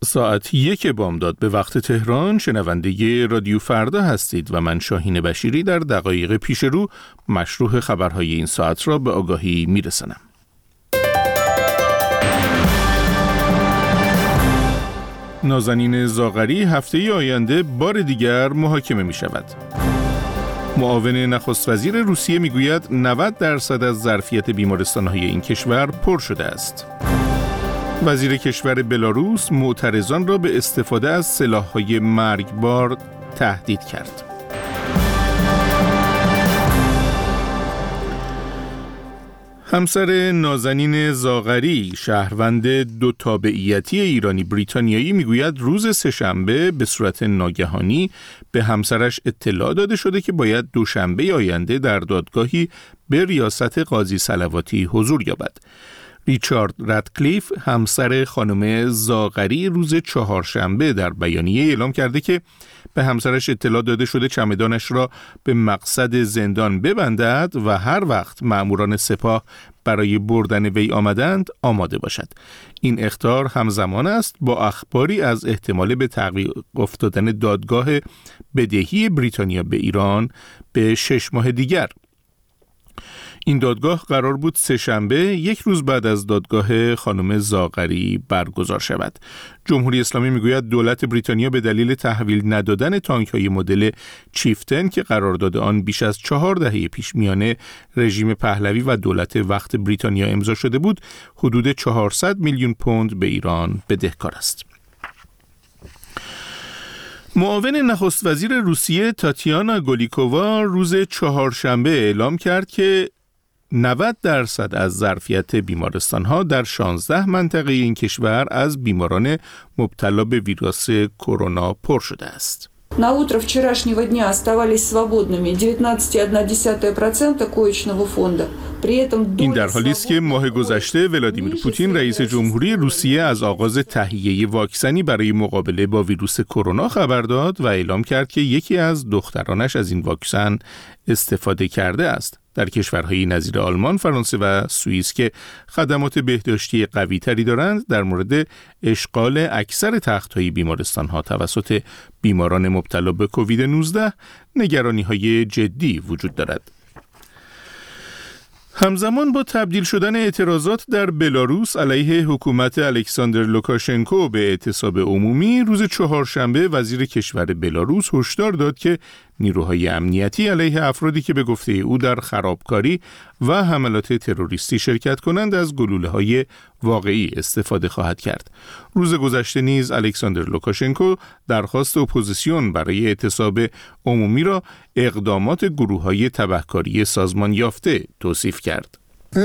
ساعت 1 بامداد به وقت تهران شنونده رادیو فردا هستید و من شاهین بشیری در دقایق پیش رو مشروح خبرهای این ساعت را به آگاهی میرسانم. نازنین زاغری هفته آینده بار دیگر محاکمه می شود. معاون نخست وزیر روسیه می گوید 90% از ظرفیت بیمارستان‌های این کشور پر شده است. وزیر کشور بلاروس معترضان را به استفاده از سلاح‌های مرگبار تهدید کرد. همسر نازنین زاغری، شهروند دو تابعیتی ایرانی بریتانیایی، میگوید روز سه‌شنبه به صورت ناگهانی به همسرش اطلاع داده شده که باید دوشنبه آینده در دادگاهی به ریاست قاضی صلواتی حضور یابد. ریچارد رادکلیف، همسر خانم زاغری، روز چهارشنبه در بیانیه اعلام کرده که به همسرش اطلاع داده شده چمدانش را به مقصد زندان ببندد و هر وقت مأموران سپاه برای بردن وی آمدند آماده باشد. این اخطار همزمان است با اخباری از احتمال به تعویق افتادن دادگاه بدهی بریتانیا به ایران به 6 ماه دیگر. این دادگاه قرار بود سه‌شنبه، یک روز بعد از دادگاه خانم زاغری برگزار شود. جمهوری اسلامی میگوید دولت بریتانیا به دلیل تحویل ندادن تانک‌های مدل چیفتن که قرارداد آن بیش از 4 دهه پیش میان رژیم پهلوی و دولت وقت بریتانیا امضا شده بود، حدود 400 میلیون پوند به ایران بدهکار است. معاون نخست وزیر روسیه تاتیانا گولیکووا روز چهارشنبه اعلام کرد که 90% از ظرفیت بیمارستان‌ها در 16 منطقه این کشور از بیماران مبتلا به ویروس کرونا پر شده است. На утро вчерашнего дня оставались свободными 19,1% коечного фонда. این در حالی است که ماه گذشته ولادیمیر پوتین رئیس جمهوری روسیه از آغاز تهیه واکسنی برای مقابله با ویروس کرونا خبر داد و اعلام کرد که یکی از دخترانش از این واکسن استفاده کرده است. در کشورهای نظیر آلمان، فرانسه و سوئیس که خدمات بهداشتی قوی‌تری دارند، در مورد اشغال اکثر تخت‌های بیمارستان‌ها توسط بیماران مبتلا به کووید 19 نگرانی‌های جدی وجود دارد. همزمان با تبدیل شدن اعتراضات در بلاروس علیه حکومت الکساندر لوکاشنکو به اعتصاب عمومی، روز چهارشنبه وزیر کشور بلاروس هشدار داد که نیروهای امنیتی علیه افرادی که به گفته او در خرابکاری و حملات تروریستی شرکت کنند از گلوله‌های واقعی استفاده خواهد کرد. روز گذشته نیز الکساندر لوکاشنکو درخواست اپوزیسیون برای اعتصاب عمومی را اقدامات گروه‌های تبهکاری سازمان یافته توصیف کرد.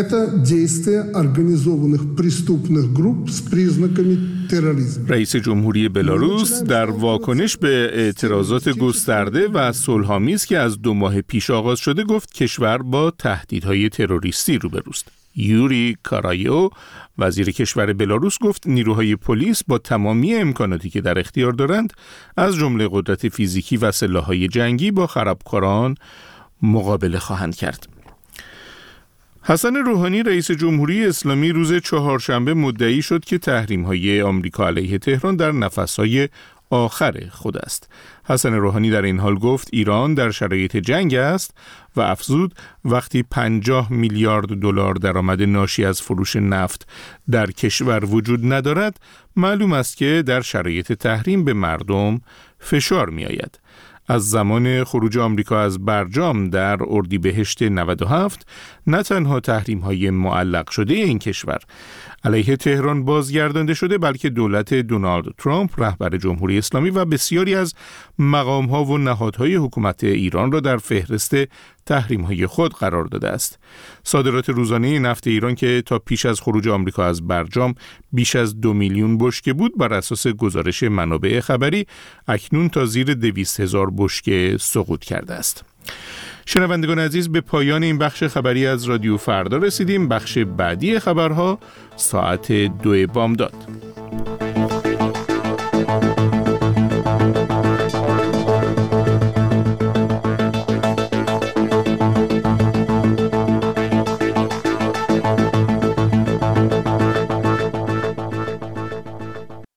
رئیس جمهوری بلاروس در واکنش به اعتراضات گسترده و صلح‌آمیز که از 2 ماه پیش آغاز شده گفت کشور با تهدیدهای تروریستی روبروست. یوری کارایو، وزیر کشور بلاروس، گفت نیروهای پلیس با تمامی امکاناتی که در اختیار دارند، از جمله قدرت فیزیکی و سلاح‌های جنگی، با خرابکاران مقابله خواهند کرد. حسن روحانی، رئیس جمهوری اسلامی، روز چهارشنبه مدعی شد که تحریم‌های آمریکا علیه تهران در نفس‌های آخر خود است. حسن روحانی در این حال گفت ایران در شرایط جنگ است و افزود وقتی 50 میلیارد دلار درآمد ناشی از فروش نفت در کشور وجود ندارد، معلوم است که در شرایط تحریم به مردم فشار می آید. از زمان خروج آمریکا از برجام در اردیبهشت 97 نه تنها تحریم‌های معلق شده این کشور علیه تهران بازگردانده شده، بلکه دولت دونالد ترامپ، رهبر جمهوری اسلامی، و بسیاری از مقام‌ها و نهادهای حکومت ایران را در فهرست تحریم‌های خود قرار داده است. صادرات روزانه نفت ایران که تا پیش از خروج آمریکا از برجام بیش از 2 میلیون بشکه بود، بر اساس گزارش منابع خبری اکنون تا زیر 200,000 بشکه سقوط کرده است. شنوندگان عزیز، به پایان این بخش خبری از رادیو فردا رسیدیم. بخش بعدی خبرها ساعت 2 بامداد.